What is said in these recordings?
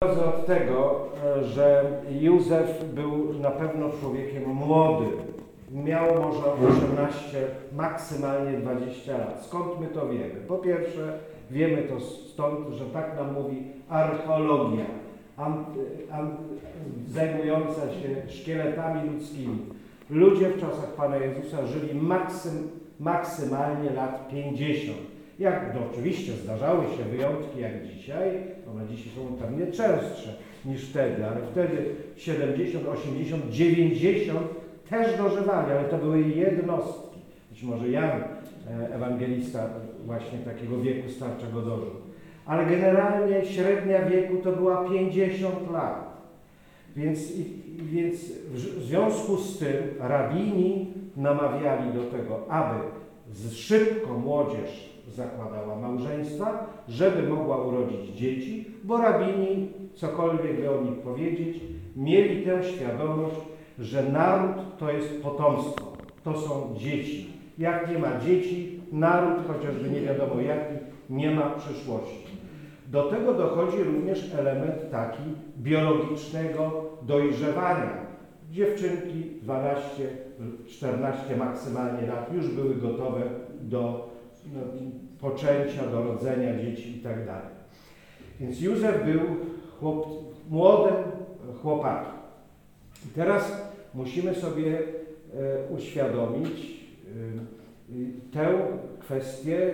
Od tego, że Józef był na pewno człowiekiem młodym. Miał może 18, maksymalnie 20 lat. Skąd my to wiemy? Po pierwsze, wiemy to stąd, że tak nam mówi archeologia, zajmująca się szkieletami ludzkimi. Ludzie w czasach Pana Jezusa żyli maksymalnie lat 50. Oczywiście zdarzały się wyjątki jak dzisiaj, one dzisiaj są pewnie częstsze niż wtedy, ale wtedy 70, 80, 90 też dożywali, ale to były jednostki. Być może Jan Ewangelista właśnie takiego wieku starczego dożył. Ale generalnie średnia wieku to była 50 lat. Więc w związku z tym rabini namawiali do tego, aby szybko młodzież zakładała małżeństwa, żeby mogła urodzić dzieci, bo rabini, cokolwiek by o nich powiedzieć, mieli tę świadomość, że naród to jest potomstwo, to są dzieci. Jak nie ma dzieci, naród, chociażby nie wiadomo jaki, nie ma przyszłości. Do tego dochodzi również element taki biologicznego dojrzewania. Dziewczynki 12, 14 maksymalnie lat już były gotowe do poczęcia, do rodzenia dzieci i tak dalej. Więc Józef był młodym chłopakiem. I teraz musimy sobie uświadomić tę kwestię,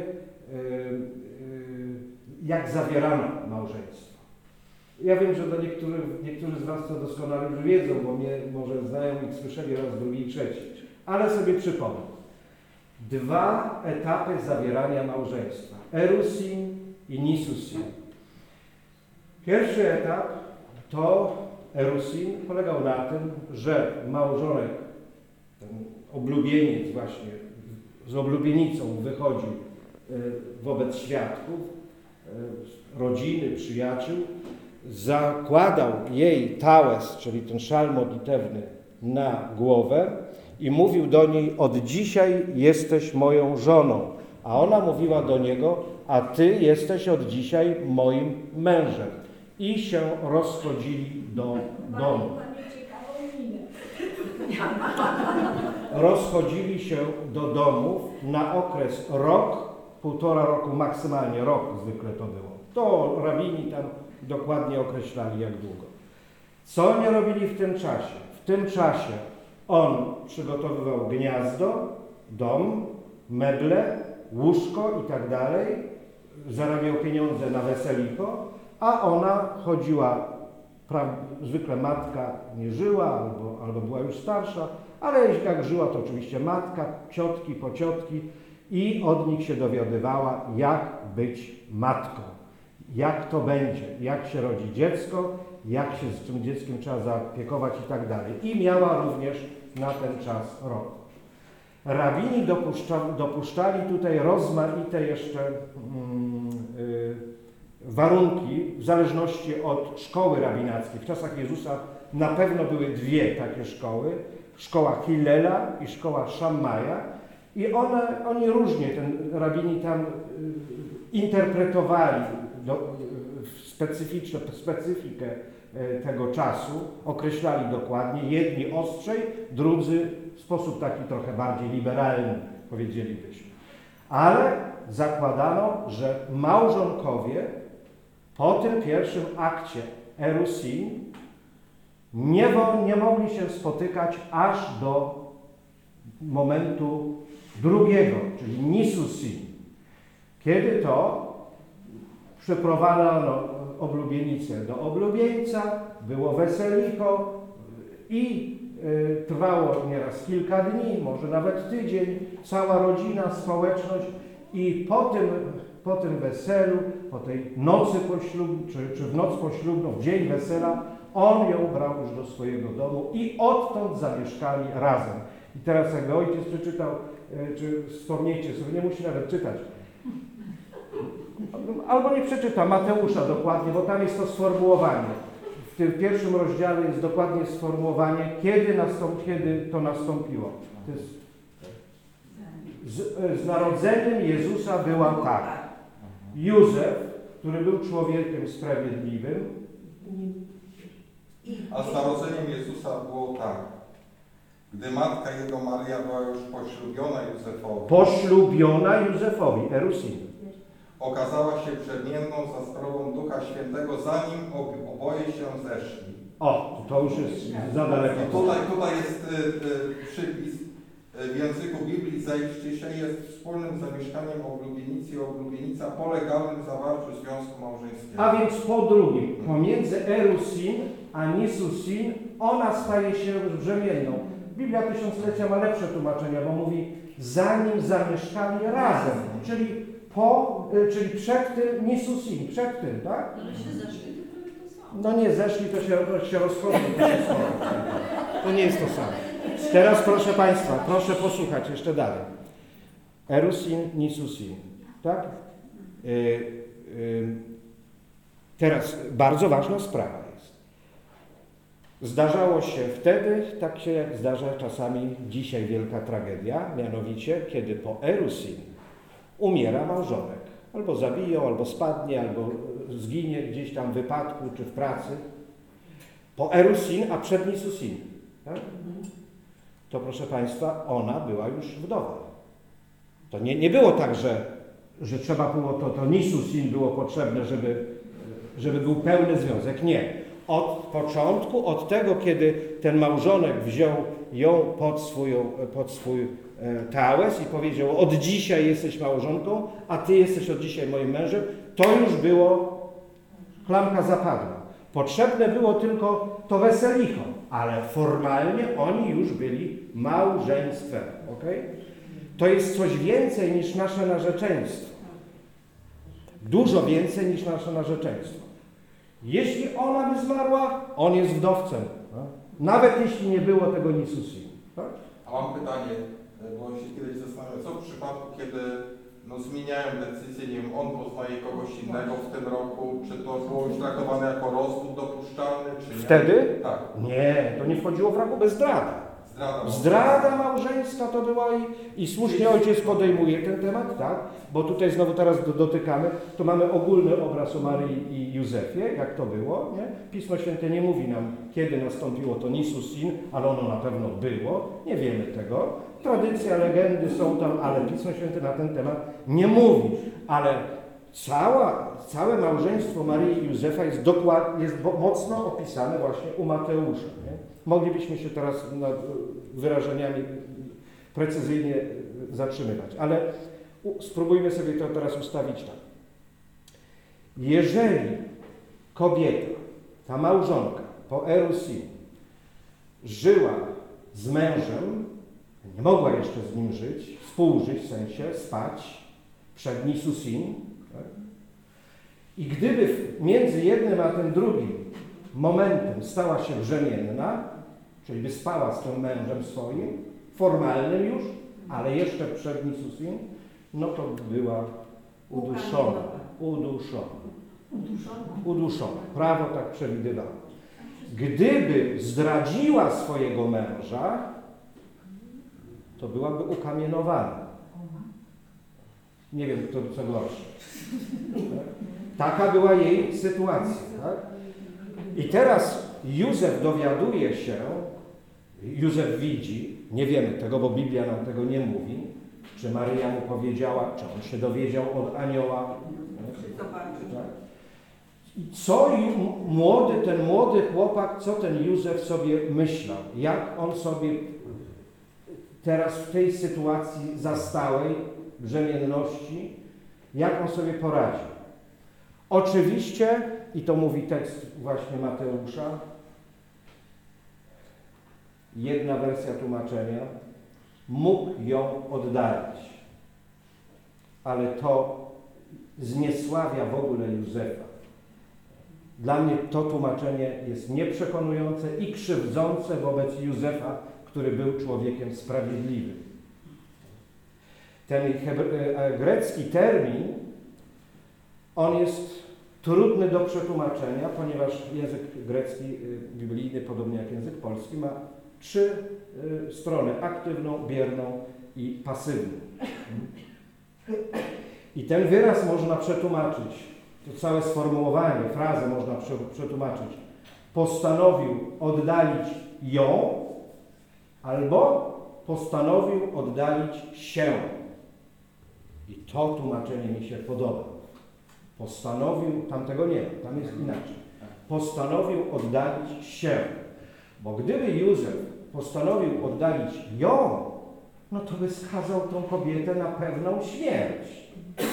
jak zawierano małżeństwo. Ja wiem, że niektórzy z Was to doskonale już wiedzą, bo mnie może znają i słyszeli raz, drugi i trzeci. Ale sobie przypomnę. 2 etapy zawierania małżeństwa. Erusin i Nisusin. Pierwszy etap to Erusin polegał na tym, że małżonek, ten oblubieniec właśnie, z oblubienicą wychodził wobec świadków, rodziny, przyjaciół, zakładał jej tałes, czyli ten szal modlitewny, na głowę i mówił do niej: od dzisiaj jesteś moją żoną. A ona mówiła do niego: a ty jesteś od dzisiaj moim mężem. I się rozchodzili do domu. Rozchodzili się do domów na okres rok, 1,5 roku, maksymalnie rok zwykle to było. To rabini tam dokładnie określali jak długo. Co oni robili w tym czasie? W tym czasie on przygotowywał gniazdo, dom, meble, łóżko i tak dalej, zarabiał pieniądze na weseliko, a ona chodziła, zwykle matka nie żyła albo była już starsza, ale jak żyła, to oczywiście matka, ciotki, pociotki i od nich się dowiadywała, jak być matką, jak to będzie, jak się rodzi dziecko, jak się z tym dzieckiem trzeba zaopiekować i tak dalej. I miała również na ten czas rok. Rabini dopuszczali tutaj rozmaite jeszcze warunki w zależności od szkoły rabinackiej. W czasach Jezusa na pewno były 2 takie szkoły. Szkoła Hillela i szkoła Szammaja. I oni różnie, rabini tam interpretowali specyfikę tego czasu, określali dokładnie, jedni ostrzej, drudzy w sposób taki trochę bardziej liberalny, powiedzielibyśmy. Ale zakładano, że małżonkowie po tym pierwszym akcie Erusin nie mogli się spotykać aż do momentu drugiego, czyli Nisusin. Kiedy to przyprowadzano oblubienicę do oblubieńca, było weseliko i trwało nieraz kilka dni, może nawet tydzień, cała rodzina, społeczność i po tym weselu, po tej nocy poślubnej, czy w noc poślubną, w dzień wesela, on ją brał już do swojego domu i odtąd zamieszkali razem. I teraz jakby ojciec przeczytał, czy wspomniecie sobie, nie musi nawet czytać, albo nie przeczyta Mateusza dokładnie, bo tam jest to sformułowanie. W tym pierwszym rozdziale jest dokładnie sformułowanie, kiedy to nastąpiło. To jest, z narodzeniem Jezusa była tak. Józef, który był człowiekiem sprawiedliwym, A z narodzeniem Jezusa było tak. Gdy matka jego Maria była już poślubiona Józefowi, Erusin. okazała się przemienną za sprawą Ducha Świętego, zanim oboje się zeszli. O, to już jest za daleko. Tutaj jest przypis. W języku Biblii zajście się jest wspólnym zamieszkaniem oblubienicy i oblubienica po legalnym zawarciu związku małżeńskiego. A więc po drugim, pomiędzy Erusin a Nisusin ona staje się już brzemienną. Biblia Tysiąclecia ma lepsze tłumaczenia, bo mówi zanim zamieszkali razem, czyli przed tym Nisusin, przed tym, tak? Ale się zeszli, to prawie to samo. No nie zeszli, to się rozchodzą, to nie jest to samo. Teraz proszę Państwa, proszę posłuchać jeszcze dalej. Erusin, Nisusin, tak? Teraz bardzo ważna sprawa jest. Zdarzało się wtedy, tak się jak zdarza czasami dzisiaj wielka tragedia, mianowicie kiedy po Erusin umiera małżonek. Albo zabiją, albo spadnie, albo zginie gdzieś tam w wypadku czy w pracy. Po Erusin, a przed Nisusin. Tak? To proszę Państwa, ona była już wdową. To nie było tak, że trzeba było to Nisusin było potrzebne, żeby był pełny związek. Nie. Od początku, od tego, kiedy ten małżonek wziął ją pod swój tałes i powiedział: od dzisiaj jesteś małżonką, a ty jesteś od dzisiaj moim mężem, to już było, klamka zapadła. Potrzebne było tylko to weselicho, ale formalnie oni już byli małżeństwem. Okay? To jest coś więcej niż nasze narzeczeństwo. Dużo więcej niż nasze narzeczeństwo. Jeśli ona by zmarła, on jest wdowcem. Tak? Nawet jeśli nie było tego Nisusin. Tak? A mam pytanie, bo się kiedyś zastanawiam, co w przypadku, kiedy zmieniają decyzję, nie wiem, on poznaje kogoś innego w tym roku, czy to było już traktowane jako rozwód dopuszczalny, czy nie? Wtedy? Tak. Nie, to nie wchodziło w rachubę zdrada. Zdrada małżeńska to była i słusznie ojciec podejmuje ten temat, tak? Bo tutaj znowu teraz dotykamy, to mamy ogólny obraz o Maryi i Józefie, jak to było, nie? Pismo Święte nie mówi nam, kiedy nastąpiło to Nisusin, ale ono na pewno było, nie wiemy tego. Tradycja, legendy są tam, ale Pismo Święte na ten temat nie mówi. Ale całe małżeństwo Maryi i Józefa jest mocno opisane właśnie u Mateusza. Nie? Moglibyśmy się teraz nad wyrażeniami precyzyjnie zatrzymywać, ale spróbujmy sobie to teraz ustawić tak. Jeżeli kobieta, ta małżonka po Erusin żyła z mężem, nie mogła jeszcze z nim żyć, współżyć w sensie, spać przed Nisusin, tak? I gdyby między jednym a tym drugim momentem stała się brzemienna, czyli by spała z tym mężem swoim, formalnym już, ale jeszcze przed Nisusin, no to była uduszona. Prawo tak przewidywało. Gdyby zdradziła swojego męża, to byłaby ukamienowana. Nie wiem, co gorsze. Taka była jej sytuacja. Tak? I teraz Józef dowiaduje się, Józef widzi, nie wiemy tego, bo Biblia nam tego nie mówi, czy Maryja mu powiedziała, czy on się dowiedział od anioła. Tak? I co ten młody chłopak, co ten Józef sobie myślał, jak on sobie teraz w tej sytuacji zastałej brzemienności, jak on sobie poradził. Oczywiście, i to mówi tekst właśnie Mateusza, jedna wersja tłumaczenia, mógł ją oddalić. Ale to zniesławia w ogóle Józefa. Dla mnie to tłumaczenie jest nieprzekonujące i krzywdzące wobec Józefa, który był człowiekiem sprawiedliwym. Ten grecki termin, on jest trudny do przetłumaczenia, ponieważ język grecki, biblijny, podobnie jak język polski, ma 3 strony: aktywną, bierną i pasywną. I ten wyraz można przetłumaczyć to całe sformułowanie, frazę można przetłumaczyć, postanowił oddalić ją albo postanowił oddalić się. I to tłumaczenie mi się podoba. Postanowił, tam tego nie ma, tam jest inaczej. Postanowił oddalić się. Bo gdyby Józef postanowił oddalić ją, no to by skazał tą kobietę na pewną śmierć.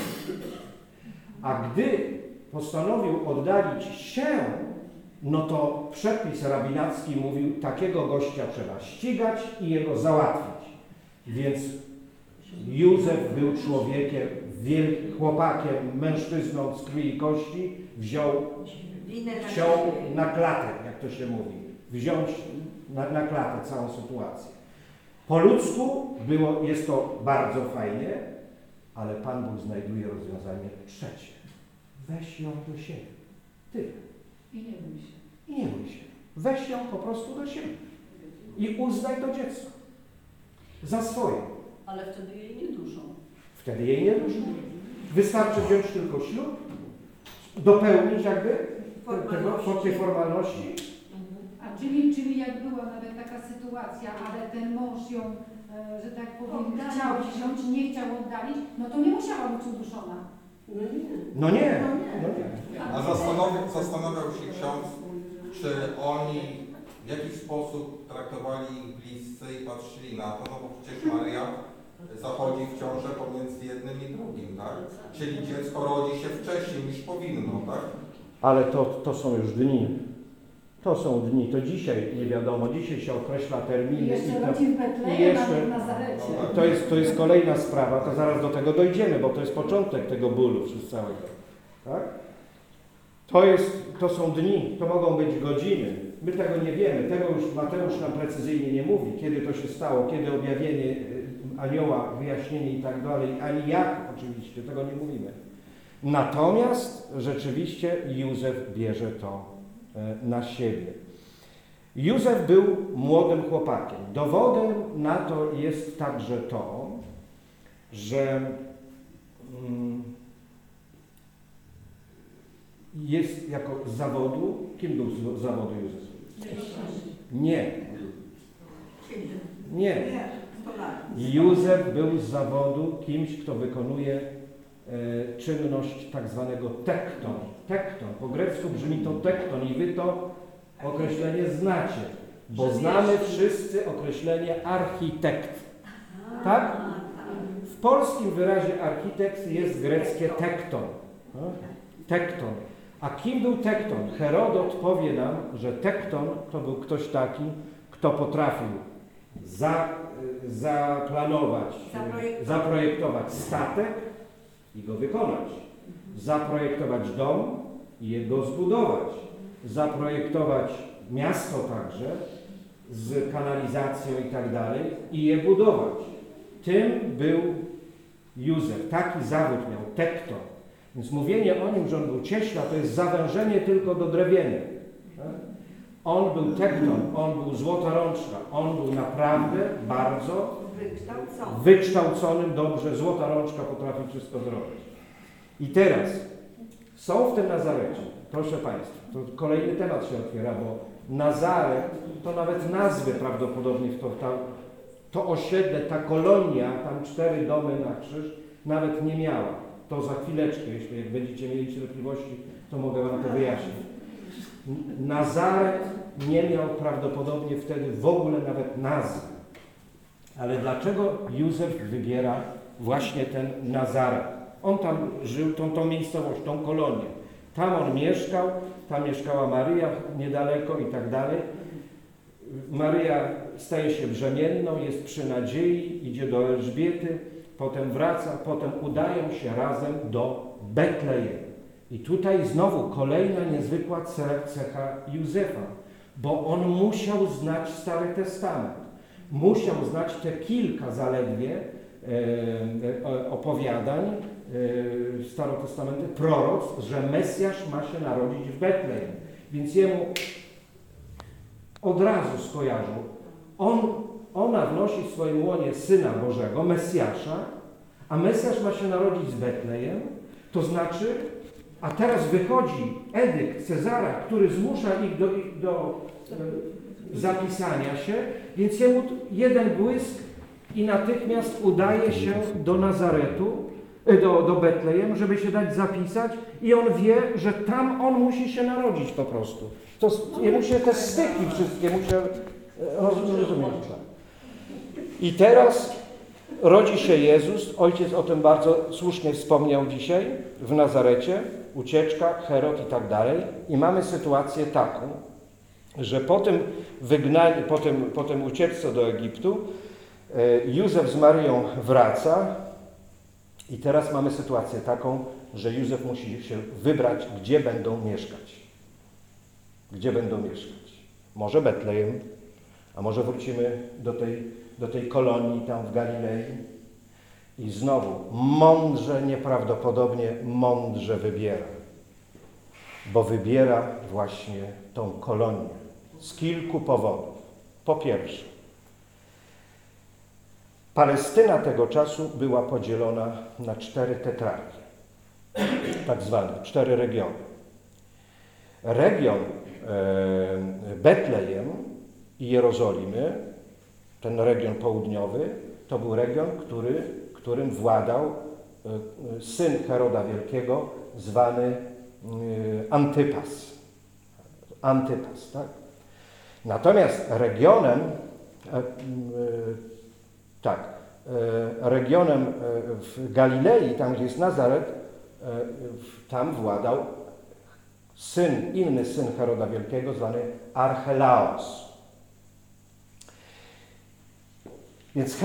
A gdy postanowił oddalić się, no to przepis rabinacki mówił, takiego gościa trzeba ścigać i jego załatwić. Więc Józef był człowiekiem, chłopakiem, mężczyzną z krwi i kości, wziął na klatę, jak to się mówi, wziąć na klatę całą sytuację. Po ludzku jest to bardzo fajnie, ale Pan Bóg znajduje rozwiązanie trzecie. Weź ją do siebie. Tyle. I nie bój się. I nie bój się. Weź ją po prostu do siebie. I uznaj to dziecko za swoje. Ale wtedy jej nie duszą. Wtedy jej nie duszą. Wystarczy wziąć tylko ślub, dopełnić jakby tej formalności. A czyli jak była nawet taka sytuacja, ale ten mąż ją, że tak powiem, chciał wziąć, nie chciał oddalić, no to nie musiała być uduszona. No nie. A zastanawiał się ksiądz, czy oni w jakiś sposób traktowali ich bliscy i patrzyli na to, no bo przecież Maria zachodzi w ciążę pomiędzy jednym i drugim, tak? Czyli dziecko rodzi się wcześniej niż powinno, tak? Ale to są już dni. To są dni, to dzisiaj nie wiadomo, dzisiaj się określa terminy. I jeszcze rodzi w Betlejem, a nie w Nazarecie. To jest kolejna sprawa, to zaraz do tego dojdziemy, bo to jest początek tego bólu całego. Tak? To są dni, to mogą być godziny. My tego nie wiemy, tego już Mateusz nam precyzyjnie nie mówi, kiedy to się stało, kiedy objawienie anioła, wyjaśnienie i tak dalej, ani jak oczywiście, tego nie mówimy. Natomiast rzeczywiście Józef bierze to na siebie. Józef był młodym chłopakiem. Dowodem na to jest także to, że jest jako z zawodu, kim był z zawodu Józef? Nie. Józef był z zawodu kimś, kto wykonuje czynność tak zwanego tekton. Tekton, po grecku brzmi to tekton i wy to określenie znacie, bo znamy wszyscy określenie architekt. Tak? W polskim wyrazie architekt jest greckie tekton. Tekton. A kim był tekton? Herodot powie nam, że tekton to był ktoś taki, kto potrafił zaplanować, zaprojektować statek i go wykonać, zaprojektować dom i go zbudować, zaprojektować miasto także z kanalizacją i tak dalej i je budować. Tym był Józef. Taki zawód miał, tekton. Więc mówienie o nim, że on był cieśla, to jest zawężenie tylko do drewienia. Tak? On był tekton, on był złotorączka, on był naprawdę bardzo wykształconym, dobrze, złota rączka potrafi wszystko zrobić. I teraz są w tym Nazarecie, proszę Państwa, to kolejny temat się otwiera, bo Nazaret, to nawet nazwy prawdopodobnie to osiedle, ta kolonia, tam 4 domy na krzyż, nawet nie miała. To za chwileczkę, jeśli jak będziecie mieli cierpliwości, to mogę Wam to wyjaśnić. Nazaret nie miał prawdopodobnie wtedy w ogóle nawet nazwy. Ale dlaczego Józef wybiera właśnie ten Nazaret? On tam żył, tą miejscowość, tą kolonię. Tam on mieszkał, tam mieszkała Maryja niedaleko i tak dalej. Maryja staje się brzemienną, jest przy nadziei, idzie do Elżbiety, potem wraca, potem udają się razem do Betlejem. I tutaj znowu kolejna niezwykła cecha Józefa, bo on musiał znać Stary Testament. Musiał znać te kilka zaledwie opowiadań starotestamentowych, proroctw, że Mesjasz ma się narodzić w Betlejem. Więc jemu od razu skojarzył. Ona wnosi w swoim łonie Syna Bożego, Mesjasza, a Mesjasz ma się narodzić z Betlejem, to znaczy, A teraz wychodzi edykt Cezara, który zmusza ich do zapisania się, więc jemu jeden błysk i natychmiast udaje się do Nazaretu, do Betlejem, żeby się dać zapisać i on wie, że tam on musi się narodzić po prostu. Jemu się te styki wszystkie muszę rozumieć. I teraz rodzi się Jezus, ojciec o tym bardzo słusznie wspomniał dzisiaj, w Nazarecie, ucieczka, Herod i tak dalej. I mamy sytuację taką, że po tym wygnaniu, po tym ucieczce do Egiptu, Józef z Maryją wraca i teraz mamy sytuację taką, że Józef musi się wybrać, gdzie będą mieszkać. Gdzie będą mieszkać? Może Betlejem, a może wrócimy do tej kolonii tam w Galilei. I znowu mądrze, nieprawdopodobnie mądrze wybiera. Bo wybiera właśnie tą kolonię z kilku powodów. Po pierwsze, Palestyna tego czasu była podzielona na 4 tetrarchie, tak zwane 4 regiony. Region Betlejem i Jerozolimy, ten region południowy, to był region, którym władał syn Heroda Wielkiego, zwany Antypas. Antypas, tak? Natomiast regionem w Galilei, tam gdzie jest Nazaret, tam władał inny syn Heroda Wielkiego, zwany Archelaos. Więc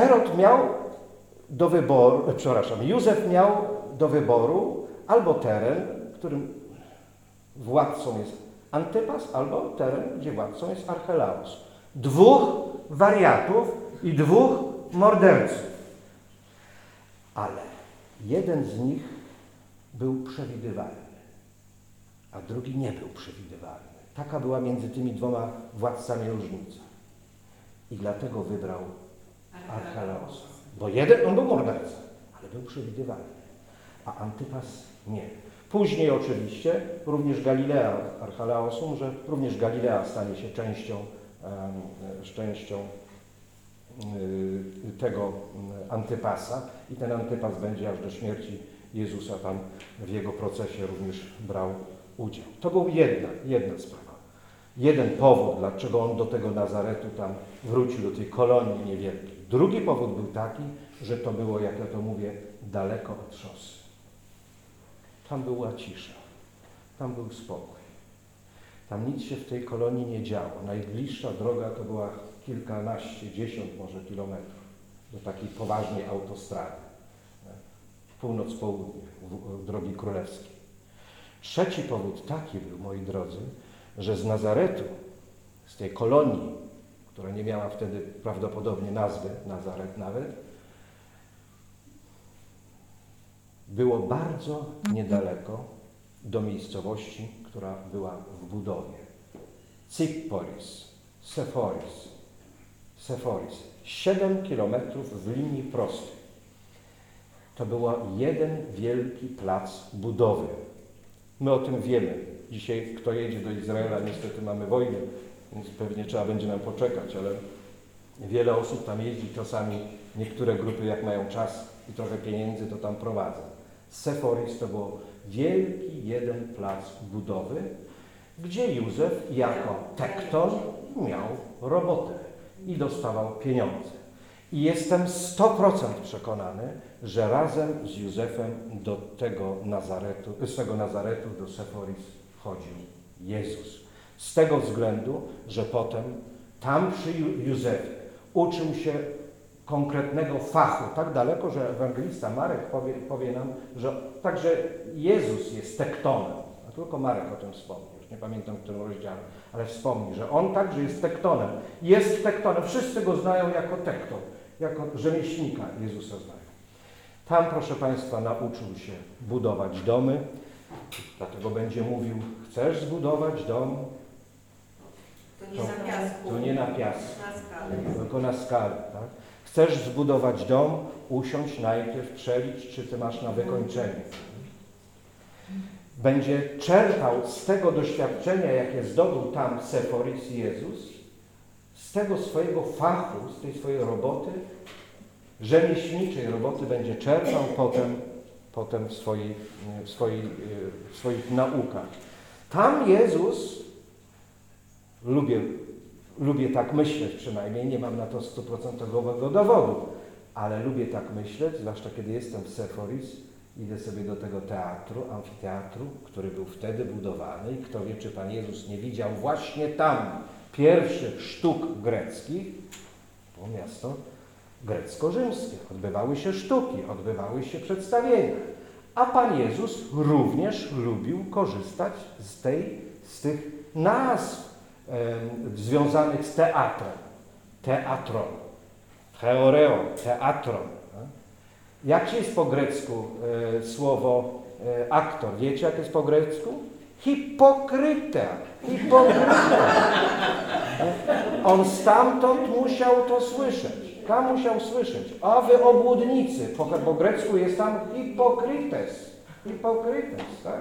Józef miał do wyboru albo teren, którym władcą jest Antypas, albo teren, gdzie władcą jest Archelaos. 2 wariatów i 2 morderców. Ale jeden z nich był przewidywalny, a drugi nie był przewidywalny. Taka była między tymi 2 władcami różnica. I dlatego wybrał Archelaosa. Bo on był mordercą, ale był przewidywalny, a Antypas nie. Później oczywiście również Galilea, Archelaos umrze, również Galilea stanie się częścią tego Antypasa i ten Antypas będzie aż do śmierci Jezusa tam w jego procesie również brał udział. To była jedna sprawa. Jeden powód, dlaczego on do tego Nazaretu tam wrócił, do tej kolonii niewielkiej. Drugi powód był taki, że to było, jak ja to mówię, daleko od szosy. Tam była cisza, tam był spokój. Tam nic się w tej kolonii nie działo. Najbliższa droga to była kilkanaście, 10 może kilometrów do takiej poważnej autostrady. Północ-południe, drogi królewskiej. Trzeci powód taki był, moi drodzy, że z Nazaretu, z tej kolonii, która nie miała wtedy prawdopodobnie nazwy, Nazaret nawet, było bardzo niedaleko do miejscowości, która była w budowie. Seforis. 7 kilometrów w linii prostej. To był jeden wielki plac budowy. My o tym wiemy. Dzisiaj kto jedzie do Izraela, niestety mamy wojnę, więc pewnie trzeba będzie nam poczekać, ale wiele osób tam jeździ, czasami niektóre grupy jak mają czas i trochę pieniędzy, to tam prowadzą. Seforis to był wielki jeden plac budowy, gdzie Józef jako tekton miał robotę i dostawał pieniądze. I jestem 100% przekonany, że razem z Józefem do tego Nazaretu, z tego Nazaretu do Seforis chodził Jezus. Z tego względu, że potem tam przy Józefie uczył się konkretnego fachu, tak daleko, że ewangelista Marek powie nam, że także Jezus jest tektonem. A tylko Marek o tym wspomni, już nie pamiętam w którym rozdziale, ale wspomni, że on także jest tektonem. Jest tektonem, wszyscy go znają jako tekton, jako rzemieślnika Jezusa znają. Tam, proszę Państwa, nauczył się budować domy, dlatego będzie mówił, chcesz zbudować dom? To nie na piasku, tylko na skalę. Tak? Chcesz zbudować dom? Usiądź najpierw, przelicz, czy ty masz na wykończenie. będzie czerpał z tego doświadczenia, jakie zdobył tam Seforis Jezus, z tego swojego fachu, z tej swojej roboty, rzemieślniczej roboty będzie czerpał potem w swoich naukach. Tam Jezus, lubię tak myśleć przynajmniej, nie mam na to 100% dowodu, ale lubię tak myśleć, zwłaszcza kiedy jestem w Seforis, idę sobie do tego teatru, amfiteatru, który był wtedy budowany i kto wie, czy Pan Jezus nie widział właśnie tam pierwszych sztuk greckich, było miasto grecko-rzymskie. Odbywały się sztuki, odbywały się przedstawienia. A Pan Jezus również lubił korzystać z tych nazw związanych z teatrem. Teatron, theoreo, teatron. Jak się jest po grecku słowo aktor? Wiecie, jak jest po grecku? Hipokryta. On stamtąd musiał to słyszeć. Tam musiał słyszeć. A wy obłudnicy. Po grecku jest tam hipokrytes. Hipokrytes, tak?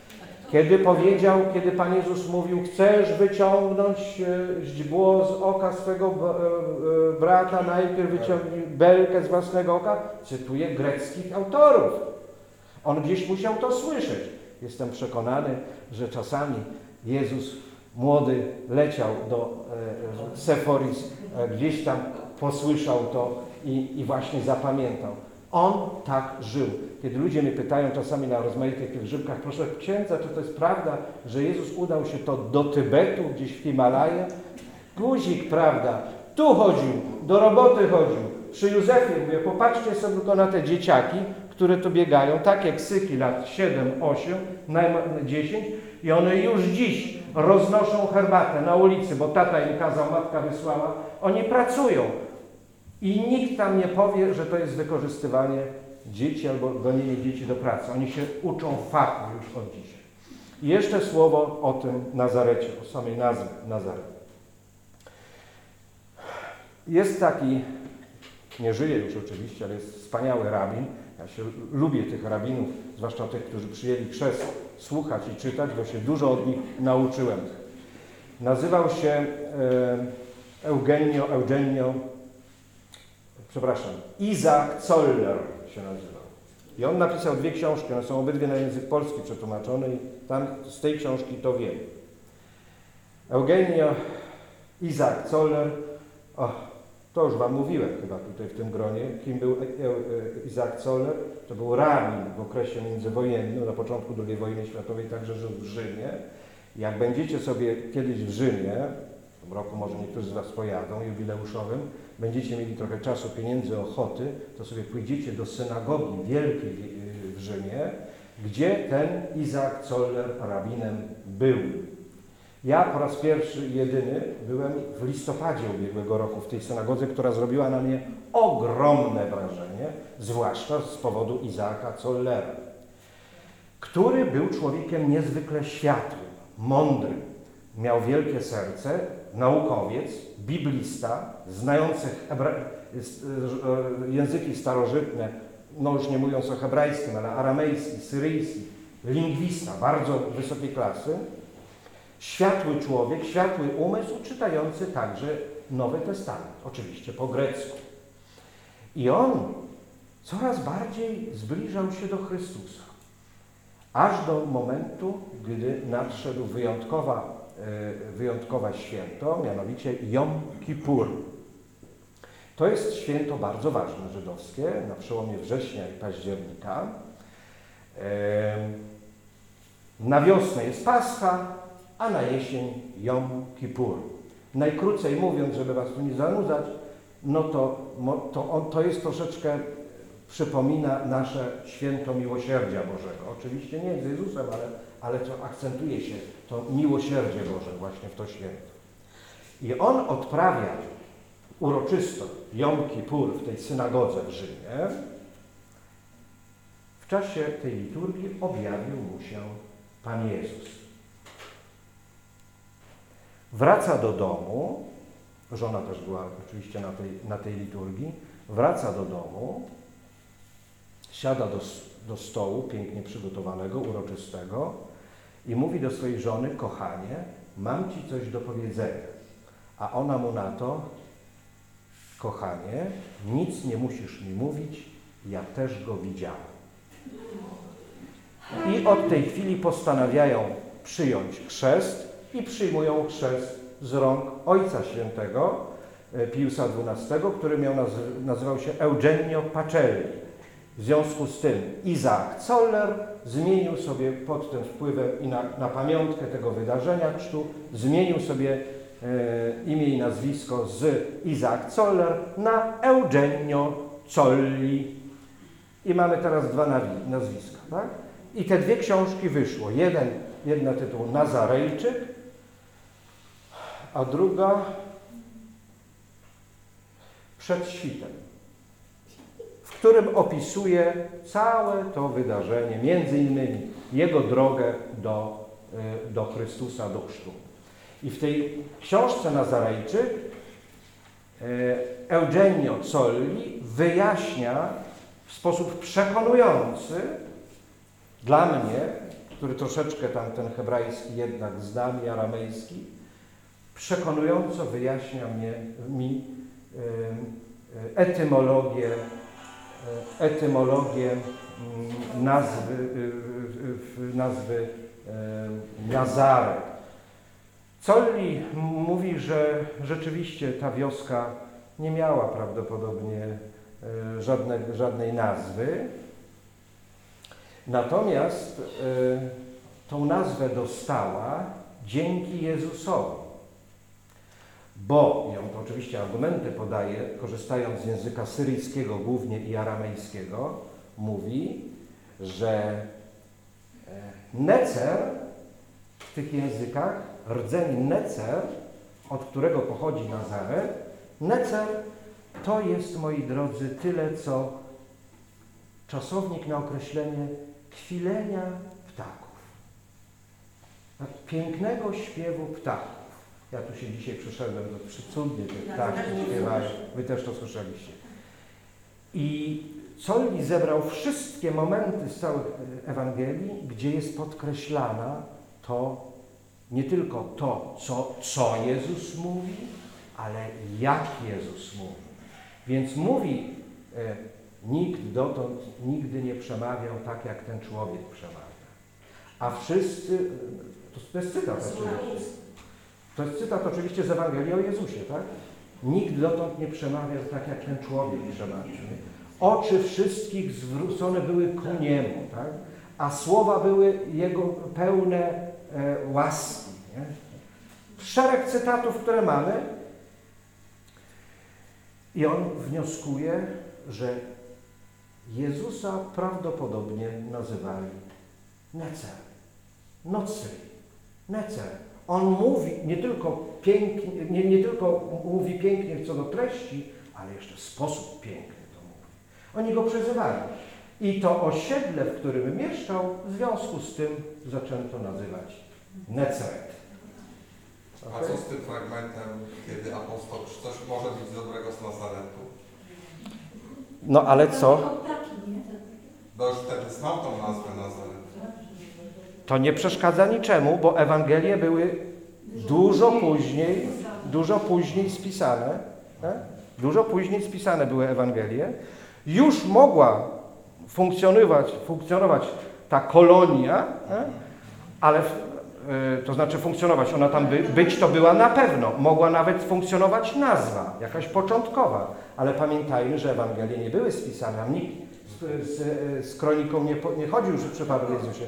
Kiedy Pan Jezus mówił, chcesz wyciągnąć źdźbło z oka swego brata, najpierw wyciągnij belkę z własnego oka, cytuję greckich autorów. On gdzieś musiał to słyszeć. Jestem przekonany, że czasami Jezus młody leciał do Seforis, gdzieś tam posłyszał to i właśnie zapamiętał. On tak żył. Kiedy ludzie mnie pytają czasami na rozmaitych pielgrzymkach, proszę księdza, czy to jest prawda, że Jezus udał się to do Tybetu, gdzieś w Himalaje? Guzik, prawda, tu chodził, do roboty chodził. Przy Józefie mówię, popatrzcie sobie tylko na te dzieciaki, które tu biegają, takie ksyki lat 7, 8, 10 i one już dziś roznoszą herbatę na ulicy, bo tata im kazał, matka wysłała. Oni pracują. I nikt tam nie powie, że to jest wykorzystywanie dzieci albo gonienie dzieci do pracy. Oni się uczą fachu już od dzisiaj. I jeszcze słowo o tym Nazarecie, o samej nazwie Nazaret. Jest taki, nie żyje już oczywiście, ale jest wspaniały rabin. Ja się lubię tych rabinów, zwłaszcza tych, którzy przyjęli chrzest, słuchać i czytać, bo się dużo od nich nauczyłem. Nazywał się Isaac Zoller się nazywał. I on napisał 2 książki, one są obydwie na język polski przetłumaczone i tam z tej książki to wiem. Isaac Zoller, to już wam mówiłem chyba tutaj w tym gronie, kim był Isaac Zoller. To był rabin w okresie międzywojennym, na początku II wojny światowej, także żył w Rzymie. Jak będziecie sobie kiedyś w Rzymie, w tym roku może niektórzy z was pojadą, jubileuszowym, będziecie mieli trochę czasu, pieniędzy, ochoty, to sobie pójdziecie do synagogi wielkiej w Rzymie, gdzie ten Isaac Zoller rabinem był. Ja po raz pierwszy i jedyny byłem w listopadzie ubiegłego roku w tej synagodze, która zrobiła na mnie ogromne wrażenie, zwłaszcza z powodu Isaaca Zollera, który był człowiekiem niezwykle światłym, mądrym, miał wielkie serce, naukowiec, biblista, znający języki starożytne, no już nie mówiąc o hebrajskim, ale aramejski, syryjski, lingwista bardzo wysokiej klasy, światły człowiek, światły umysł, czytający także Nowy Testament, oczywiście po grecku. I on coraz bardziej zbliżał się do Chrystusa, aż do momentu, gdy nadszedł wyjątkowe święto, mianowicie Jom Kippur. To jest święto bardzo ważne, żydowskie, na przełomie września i października. Na wiosnę jest Pascha, a na jesień Jom Kippur. Najkrócej mówiąc, żeby was tu nie zanudzać, no to jest troszeczkę, przypomina nasze święto miłosierdzia Bożego. Oczywiście nie z Jezusem, ale to akcentuje się to miłosierdzie Boże właśnie w to święto. I on odprawia uroczysto Jom Kippur w tej synagodze w Rzymie. W czasie tej liturgii objawił mu się Pan Jezus. Wraca do domu, żona też była oczywiście na tej liturgii, wraca do domu siada do stołu pięknie przygotowanego, uroczystego i mówi do swojej żony: kochanie, mam ci coś do powiedzenia. A ona mu na to: kochanie, nic nie musisz mi mówić, ja też go widziałam. I od tej chwili postanawiają przyjąć chrzest i przyjmują chrzest z rąk Ojca Świętego Piusa XII, który nazywał się Eugenio Pacelli. W związku z tym Izaak Zoller zmienił sobie pod tym wpływem i na pamiątkę tego wydarzenia chrztu, zmienił sobie imię i nazwisko z Izaak Zoller na Eugenio Zolli. I mamy teraz dwa nazwiska, tak? I te dwie książki wyszło. Jedna tytuł Nazarejczyk, a druga Przed świtem, w którym opisuje całe to wydarzenie, między innymi jego drogę do Chrystusa, do chrztu. I w tej książce Nazarejczyk Eugenio Zolli wyjaśnia w sposób przekonujący dla mnie, który troszeczkę tam ten hebrajski jednak znam i aramejski, przekonująco wyjaśnia mi etymologię nazwy Nazaret. Zolli mówi, że rzeczywiście ta wioska nie miała prawdopodobnie żadnej nazwy, natomiast tą nazwę dostała dzięki Jezusowi, bo, i on to oczywiście argumenty podaje, korzystając z języka syryjskiego głównie i aramejskiego, mówi, że Necer w tych językach, rdzeń Necer, od którego pochodzi Nazaret, Necer to jest, moi drodzy, tyle co czasownik na określenie kwilenia ptaków. Tak, pięknego śpiewu ptaków. Ja tu się dzisiaj przyszedłem, to cudnie te ptaki śpiewają. Wy też to słyszeliście. I Zolli zebrał wszystkie momenty z całych Ewangelii, gdzie jest podkreślana to, nie tylko to, co Jezus mówi, ale jak Jezus mówi. Więc mówi, nikt dotąd nigdy nie przemawiał tak, jak ten człowiek przemawia. A wszyscy, to jest cytat oczywiście. To jest cytat oczywiście z Ewangelii o Jezusie, tak? Nikt dotąd nie przemawiał tak, jak ten człowiek przemawia. Oczy wszystkich zwrócone były ku Niemu, tak? A słowa były Jego pełne łaski. Nie? Szereg cytatów, które mamy, i on wnioskuje, że Jezusa prawdopodobnie nazywali Necer, Nocri, Necer. On mówi nie tylko pięknie, nie tylko mówi pięknie co do treści, ale jeszcze w sposób piękny to mówi. Oni go przyzywali. I to osiedle, w którym mieszkał, w związku z tym zaczęto nazywać Neceret. A co z tym fragmentem, kiedy apostoł, czy coś może być dobrego z Nazaretu? No ale co? Bo już wtedy znał tą nazwę Nazaret. To nie przeszkadza niczemu, bo Ewangelie były dużo później spisane. Tak? Dużo później spisane były Ewangelie. Już mogła funkcjonować ta kolonia, ale to znaczy funkcjonować, ona tam być to była na pewno. Mogła nawet funkcjonować nazwa, jakaś początkowa. Ale pamiętajmy, że Ewangelie nie były spisane, a nikt z kroniką nie chodził już w przypadku Jezusie.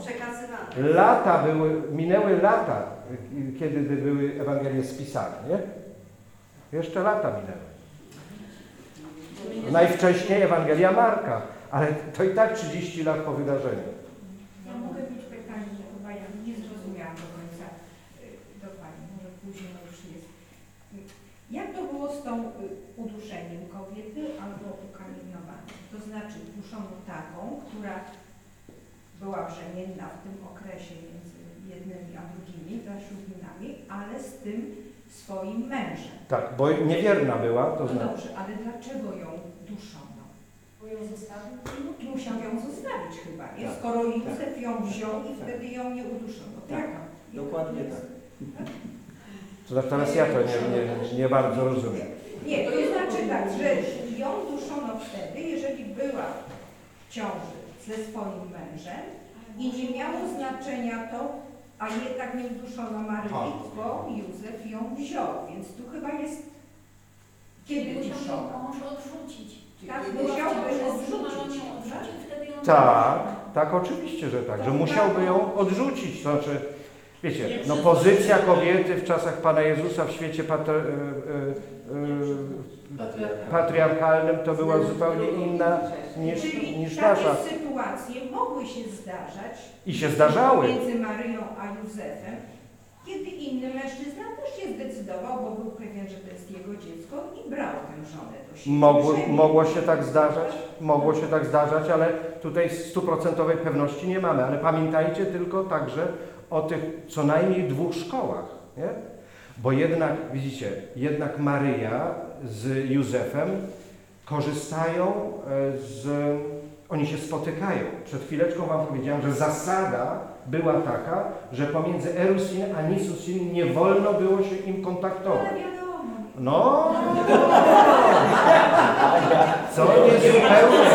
Minęły lata, kiedy były Ewangelie spisane, nie? Jeszcze lata minęły. Najwcześniej Ewangelia Marka, ale to i tak 30 lat po wydarzeniu. Ja mogę mieć pytanie, chyba ja nie zrozumiałam do końca do Pani, może później już jest. Jak to było z tą uduszeniem kobiety albo ukamienowaniem? To znaczy duszono taką, która była brzemienna w tym okresie między jednymi a drugimi zaślubinami, ale z tym swoim mężem. Tak, bo niewierna była, to No znaczy. dobrze, ale dlaczego ją duszono? Bo ją zostawił? Musiał ją zostawić chyba, nie? Skoro Józef ją wziął i wtedy ją nie uduszono. Tak, dokładnie tak. Teraz ja to nie bardzo rozumiem. Nie, to znaczy tak, że ją duszono wtedy, jeżeli była w ciąży ze swoim mężem i nie miało znaczenia to, a jednak nie uduszono Maryi, bo Józef ją wziął, więc tu chyba jest kiedy duszono. Mąż odrzucić. Tak, musiałby odrzucić. Tak, oczywiście, że tak, że musiałby ją odrzucić. To znaczy, wiecie, no pozycja kobiety w czasach Pana Jezusa w świecie patriarchalnym to była zupełnie inna niż takie nasza. sytuacje mogły się zdarzać I się zdarzały. między Maryją a Józefem, kiedy inny mężczyzna też się zdecydował, bo był pewien, że to jest jego dziecko i brał tę żonę do siebie. Mogło się tak zdarzać, mogło się tak zdarzać, ale tutaj 100% pewności nie mamy. Ale pamiętajcie tylko także o tych co najmniej 2 szkołach, nie? Bo jednak, widzicie, jednak Maryja z Józefem korzystają oni się spotykają. Przed chwileczką wam powiedziałem, że zasada była taka, że pomiędzy Erusin a Nisusin nie wolno było się im kontaktować. Ale wiadomo. No, co nie zupełnie.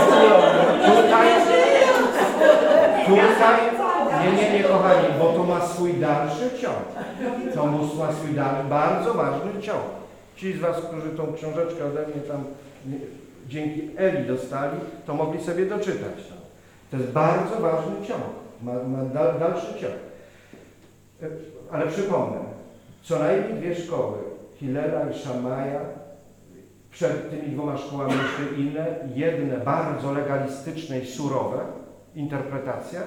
Tutaj, nie, kochani, bo to ma swój dalszy ciąg. To ma swój bardzo ważny ciąg. Ci z was, którzy tą książeczkę ode mnie tam dzięki Eli dostali, to mogli sobie doczytać. To jest bardzo ważny ciąg, ma dalszy ciąg. Ale przypomnę, co najmniej 2 szkoły, Hillela i Szamaja, przed tymi 2 szkołami jeszcze inne, jedne bardzo legalistyczne i surowe, interpretacja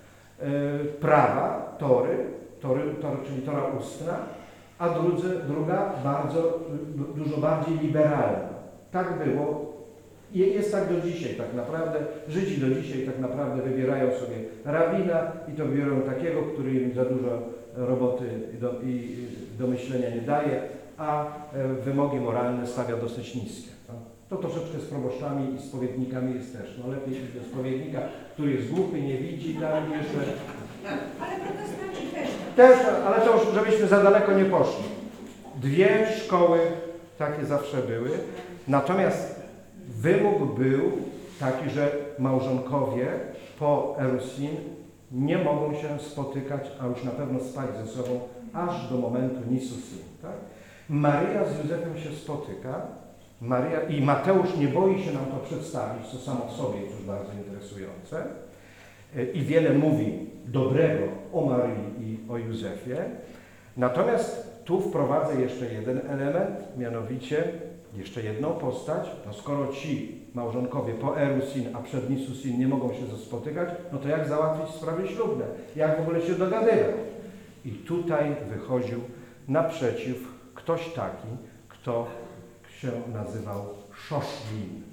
prawa, tory, czyli tora ustna, a druga dużo bardziej liberalna. Tak było i jest tak do dzisiaj tak naprawdę. Żydzi do dzisiaj tak naprawdę wybierają sobie rabina i to wybiorą takiego, który im za dużo roboty i do myślenia nie daje, a wymogi moralne stawia dosyć niskie. To troszeczkę z proboszczami i spowiednikami jest też. No lepiej iść do spowiednika, który jest głuchy, nie widzi, tak jeszcze. Ale protestanci też. Też, ale to już, żebyśmy za daleko nie poszli. 2 szkoły takie zawsze były. Natomiast wymóg był taki, że małżonkowie po Erusin nie mogą się spotykać, a już na pewno spać ze sobą, aż do momentu Nisusin. Tak? Maryja z Józefem się spotyka. I Mateusz nie boi się nam to przedstawić, co samo w sobie jest już bardzo interesujące. I wiele mówi dobrego o Maryi i o Józefie. Natomiast tu wprowadzę jeszcze jeden element, mianowicie jeszcze jedną postać. No skoro ci małżonkowie po Erusin, a przed Nisusin nie mogą się spotykać, no to jak załatwić sprawy ślubne? Jak w ogóle się dogadywać? I tutaj wychodził naprzeciw ktoś taki, kto się nazywał Szoszbin,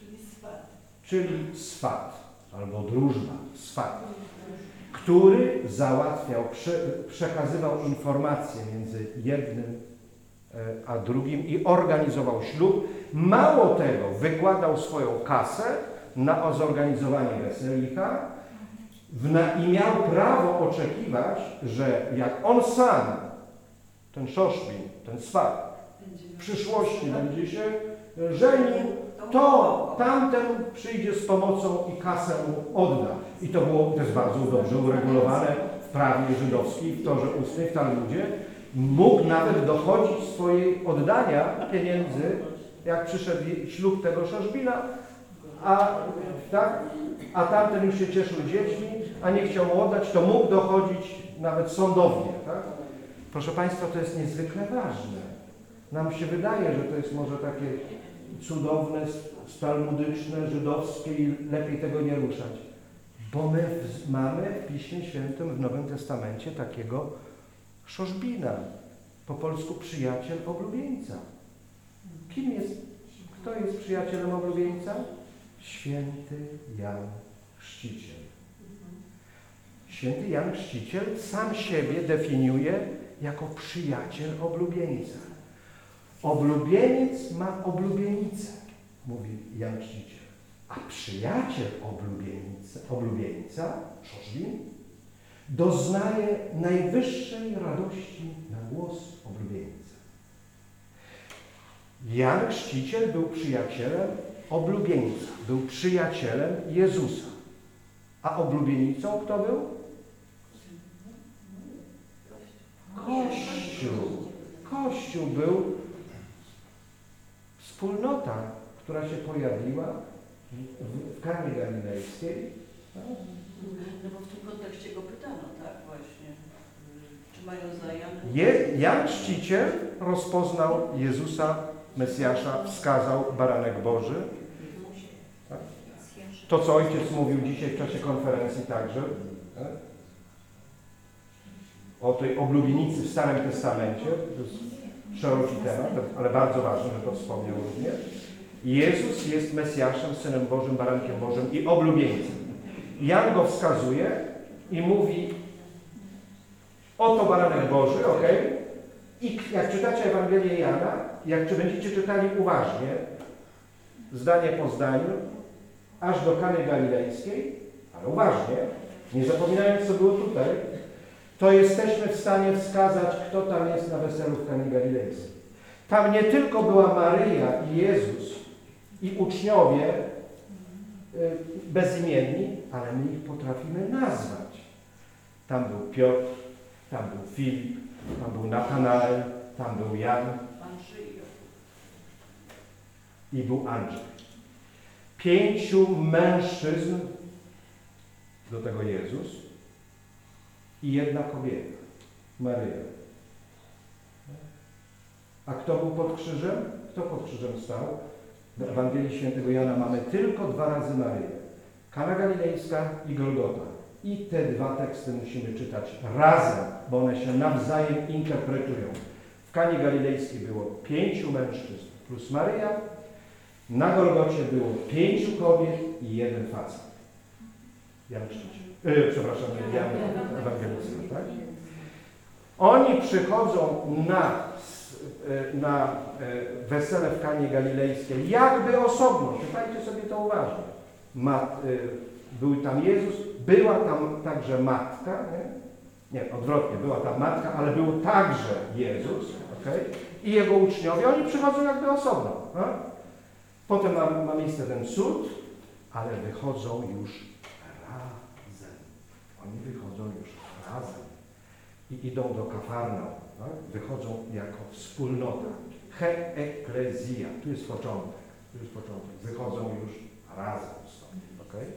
czyli swat, albo drużba, swat, który załatwiał, przekazywał informacje między jednym a drugim i organizował ślub. Mało tego, wykładał swoją kasę na zorganizowanie weselicha i miał prawo oczekiwać, że jak on sam, ten Szoszbin, ten swat, w przyszłości będzie się żenił, to tamten przyjdzie z pomocą i kasę mu odda. I to jest bardzo dobrze uregulowane w prawie żydowskim, w torze ustnej, w Talmudzie. Mógł nawet dochodzić swojej oddania pieniędzy, jak przyszedł ślub tego Szoszbina, a tamten już się cieszył dziećmi, a nie chciał mu oddać, to mógł dochodzić nawet sądownie. Tak? Proszę Państwa, to jest niezwykle ważne. Nam się wydaje, że to jest może takie cudowne, talmudyczne, żydowskie i lepiej tego nie ruszać. Bo my mamy w Piśmie Świętym, w Nowym Testamencie takiego Szoszbina, po polsku przyjaciel oblubieńca. Kto jest przyjacielem oblubieńca? Święty Jan Chrzciciel. Święty Jan Chrzciciel sam siebie definiuje jako przyjaciel oblubieńca. Oblubieniec ma oblubienicę, mówi Jan Chrzciciel. A przyjaciel oblubieńca, Szoszwin, doznaje najwyższej radości na głos oblubieńca. Jan Chrzciciel był przyjacielem oblubieńca, był przyjacielem Jezusa. A oblubienicą kto był? Kościół. Kościół był wspólnota, która się pojawiła w Kanie Galilejskiej. No bo w tym kontekście go pytano, tak właśnie. Czy mają za Jan Chrzciciel rozpoznał Jezusa, Mesjasza, wskazał baranek Boży. Tak? To, co ojciec mówił dzisiaj w czasie konferencji także, tak? O tej oblubienicy w Starym Testamencie, to jest szeroki temat, ale bardzo ważne, że to wspomniał również. Jezus jest Mesjaszem, Synem Bożym, barankiem Bożym i oblubieńcem. Jan go wskazuje i mówi: oto baranek Boży, ok? I jak czytacie Ewangelię Jana, jak będziecie czytali uważnie, zdanie po zdaniu, aż do Kany Galilejskiej, ale uważnie, nie zapominając, co było tutaj, to jesteśmy w stanie wskazać, kto tam jest na weselu w Kanie Galilejskiej. Tam nie tylko była Maryja i Jezus i uczniowie bezimienni, ale my ich potrafimy nazwać. Tam był Piotr, tam był Filip, tam był Natanael, tam był Jan i był Andrzej. 5 mężczyzn, do tego Jezus i 1 kobieta, Maryja. A kto był pod krzyżem? Kto pod krzyżem stał? W Ewangelii Świętego Jana mamy tylko 2 razy Maryję. Kana Galilejska i Golgota. I te 2 teksty musimy czytać razem, bo one się nawzajem interpretują. W Kanie Galilejskiej było 5 mężczyzn plus Maryja. Na Golgocie było 5 kobiet i 1 facet. Jan Chrzciciel. Przepraszam, Jan Ewangelista, tak? Oni przychodzą na wesele w Kanie Galilejskiej jakby osobno. Czytajcie sobie to uważnie. Był tam Jezus, była tam także matka, nie, odwrotnie, była tam matka, ale był także Jezus, okay? I jego uczniowie, oni przychodzą jakby osobno. Potem ma miejsce ten cud, ale wychodzą już razem. Oni wychodzą już razem i idą do Kafarnaum. Tak? Wychodzą jako wspólnota. He eklezja. Tu jest początek. Wychodzą już razem stąd. Okay?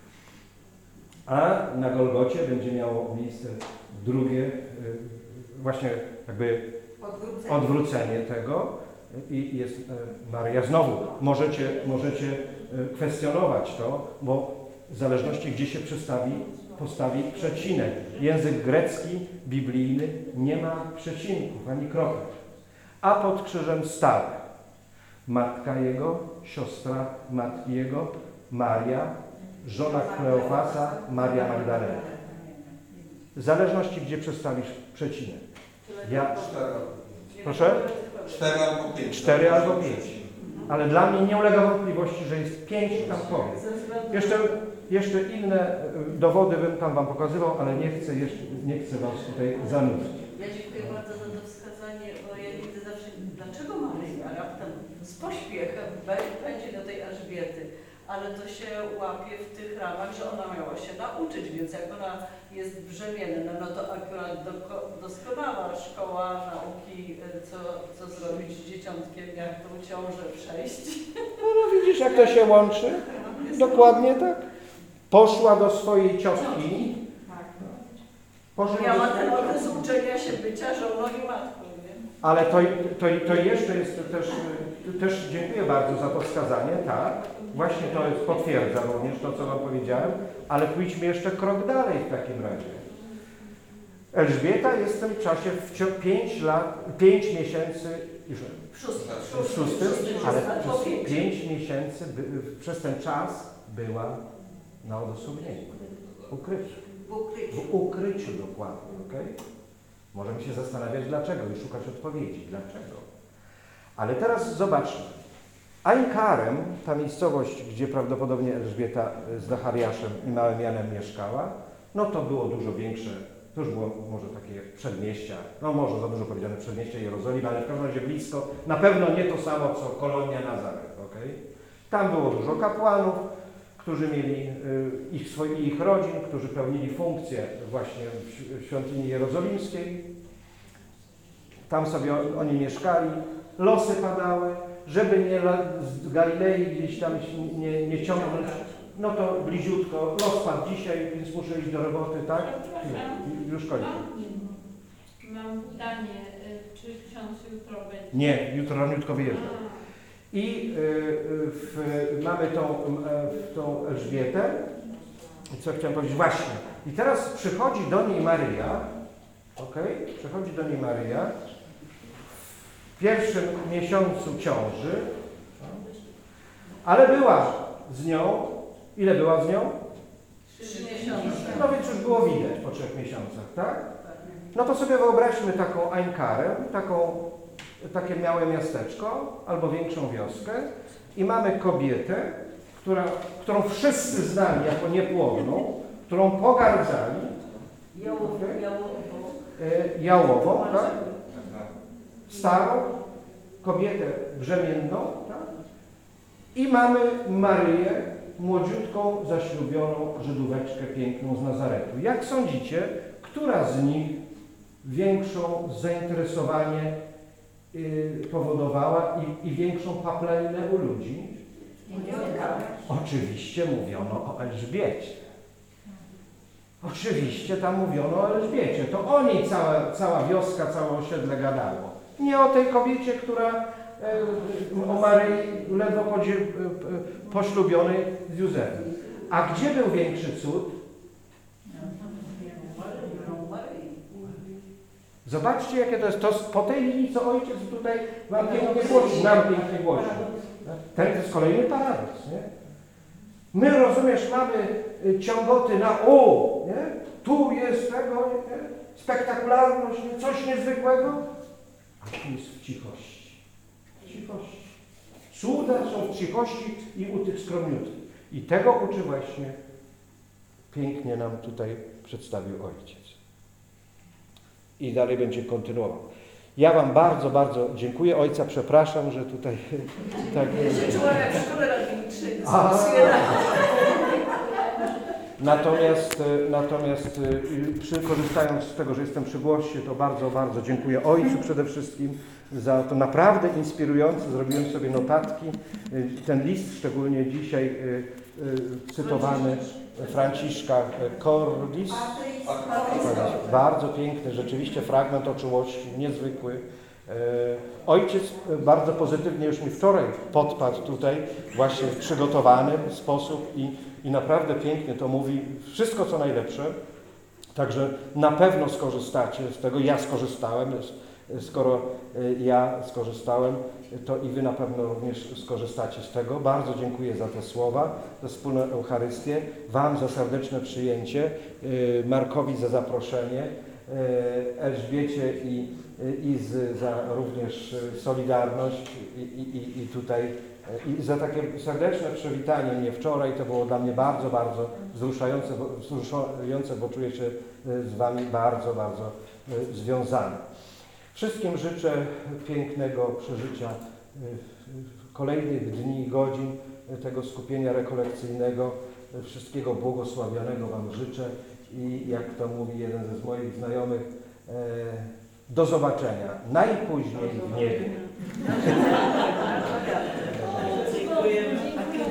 A na Golgocie będzie miało miejsce drugie, właśnie jakby odwrócenie tego. I jest Maryja. Znowu, możecie kwestionować to, bo w zależności gdzie się postawi przecinek. Język grecki, biblijny nie ma przecinków, ani kropek. A pod krzyżem stał matka jego, siostra matki jego, Maria, żona Kleofasa, Maria Magdalena. W zależności gdzie przestawisz przecinek. Proszę? 4 albo 5. Ale dla mnie nie ulega wątpliwości, że jest 5 tam kobiet. Jeszcze inne dowody bym tam wam pokazywał, ale nie chcę was tutaj zanudzić. Ja dziękuję bardzo za to wskazanie, bo ja nigdy zawsze, dlaczego Maryja raptem z pośpiechem będzie do tej Elżbiety, ale to się łapie w tych ramach, że ona miała się nauczyć, więc jak ona jest brzemienna, no to akurat doskonała szkoła nauki, co zrobić z dzieciątkiem, jak tą ciążę przejść. No widzisz, jak to się łączy? Dokładnie tak. Poszła do swojej ciotki. Ja mam ten okres uczenia się bycia żoną i matką, nie? Ale to jeszcze jest też dziękuję bardzo za to wskazanie, tak. Właśnie to potwierdza również to, co wam powiedziałem, ale pójdźmy jeszcze krok dalej w takim razie. Elżbieta jest w tym czasie 5 miesięcy, już w szóstym, ale przez 5 miesięcy przez ten czas była na odosobnieniu, w ukryciu dokładnie, okay? Możemy się zastanawiać dlaczego i szukać odpowiedzi, dlaczego. Ale teraz zobaczmy. Ainkarem, ta miejscowość, gdzie prawdopodobnie Elżbieta z Zachariaszem i małym Janem mieszkała, no to było dużo większe, to już było może takie przedmieścia, no może za dużo powiedziane przedmieścia Jerozolimy, ale w każdym razie blisko, na pewno nie to samo co kolonia Nazaret, okej? Tam było dużo kapłanów, którzy mieli ich rodzin, którzy pełnili funkcję właśnie w świątyni jerozolimskiej. Tam sobie oni mieszkali, losy padały, żeby nie z Galilei gdzieś tam nie ciągnąć, no to bliziutko, los padł dzisiaj, więc muszę iść do roboty, tak? Już kończę. Mam pytanie, czy ksiądz jutro będzie? Nie, jutro raniutko wyjeżdżam. I mamy tą Elżbietę. I co chciałem powiedzieć? Właśnie. I teraz przychodzi do niej Maryja, okej? Przychodzi do niej Maryja w pierwszym miesiącu ciąży, ale była z nią. Ile była z nią? 3 miesiące. No więc już było widać po 3 miesiącach, tak? No to sobie wyobraźmy taką Ainkarę, takie małe miasteczko albo większą wioskę i mamy kobietę, którą wszyscy znali jako niepłodną, którą pogardzali, jałową, tak? Starą, kobietę brzemienną, tak? I mamy Maryję, młodziutką, zaślubioną Żydóweczkę piękną z Nazaretu. Jak sądzicie, która z nich większą zainteresowanie powodowała i większą paplanę u ludzi? Oczywiście mówiono o Elżbiecie. Oczywiście tam mówiono o Elżbiecie. To o niej cała wioska, całe osiedle gadało. Nie o tej kobiecie, która o Maryi ledwo poślubionej z Józefem. A gdzie był większy cud? Zobaczcie, jakie to jest. To po tej linii, co ojciec tutaj wam pięknie głosi, nam pięknie głosi. Ten to jest kolejny paradoks, nie? My, rozumiesz, mamy ciągoty na U, nie? Tu jest tego, nie? Spektakularność, nie? Coś niezwykłego, a tu jest w cichości. W cichości. Cuda są w cichości i u tych skromniutkich. I tego uczy właśnie, pięknie nam tutaj przedstawił ojciec. I dalej będzie kontynuował. Ja wam bardzo, bardzo dziękuję. Ojca przepraszam, że tutaj tak... Ja się czułam jak w szkole rabiniczej. Natomiast korzystając z tego, że jestem przy głosie, to bardzo, bardzo dziękuję Ojcu przede wszystkim za to naprawdę inspirujące. Zrobiłem sobie notatki. Ten list, szczególnie dzisiaj cytowany Franciszka Cordis. Bardzo piękny, rzeczywiście fragment o czułości, niezwykły. Ojciec bardzo pozytywnie już mi wczoraj podpadł tutaj, właśnie w przygotowany sposób i naprawdę pięknie to mówi, wszystko co najlepsze. Także na pewno skorzystacie z tego, ja skorzystałem, skoro ja skorzystałem, to i wy na pewno również skorzystacie z tego. Bardzo dziękuję za te słowa, za wspólną Eucharystię, wam za serdeczne przyjęcie, Markowi za zaproszenie, Elżbiecie za również solidarność i tutaj i za takie serdeczne przywitanie mnie wczoraj. To było dla mnie bardzo, bardzo wzruszające, bo czuję się z wami bardzo, bardzo związany. Wszystkim życzę pięknego przeżycia kolejnych dni i godzin tego skupienia rekolekcyjnego. Wszystkiego błogosławionego wam życzę i jak to mówi jeden z moich znajomych, do zobaczenia, najpóźniej w niebie.